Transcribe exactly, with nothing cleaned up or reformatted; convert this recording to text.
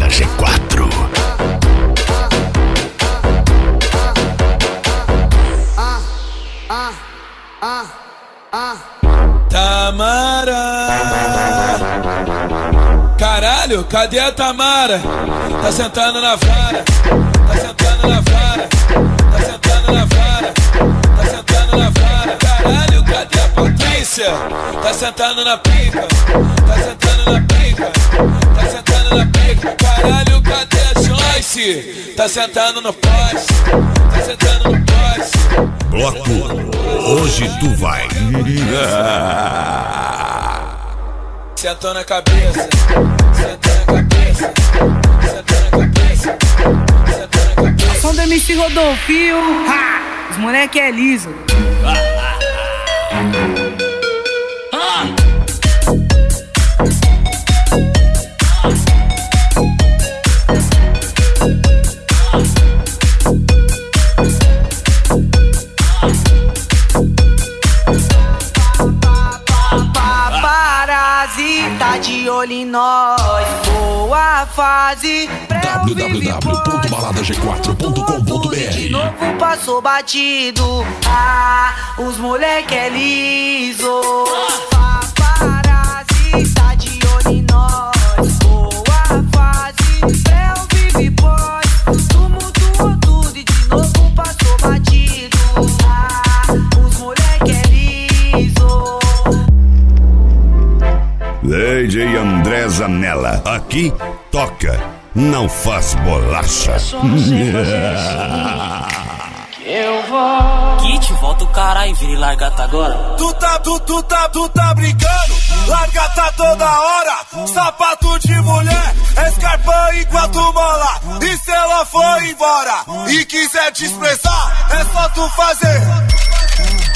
Balada G quatro. Ah, ah, ah, ah. Tamara, caralho, cadê a Tamara? Tá sentando na vara, tá sentando na vara, tá sentando na vara, tá sentando na vara. Caralho, cadê a Patrícia? Tá sentando na pica, tá sentando na pica, tá sentando na pica. Caralho, cadê a Joyce? Tá sentando no poste, tá sentando no poste. Bloco, hoje tu vai. Sentou na cabeça, sentou na cabeça, sentou na cabeça, sentou na cabeça. Ação do M C Rodolfinho, ha! Os moleque é liso. Tá de olho em nós, boa fase. w w w ponto balada g quatro ponto com ponto b r. De novo passou batido. Ah, os moleque é liso. Paparazzi, tá de olho em nós, boa fase. Pré-o vive pós, tumultuou tudo e de novo passou batido. Ah, os moleque é liso. D J André Zanella, aqui toca, não faz bolacha. Eu só não sei fazer assim. Eu vou. Kit, volta o caralho, vira e larga tá agora. Tu tá, tu, tu tá, tu tá brincando. Larga tá toda hora. Sapato de mulher, escarpão enquanto mola. E se ela for embora e quiser te expressar, é só tu fazer.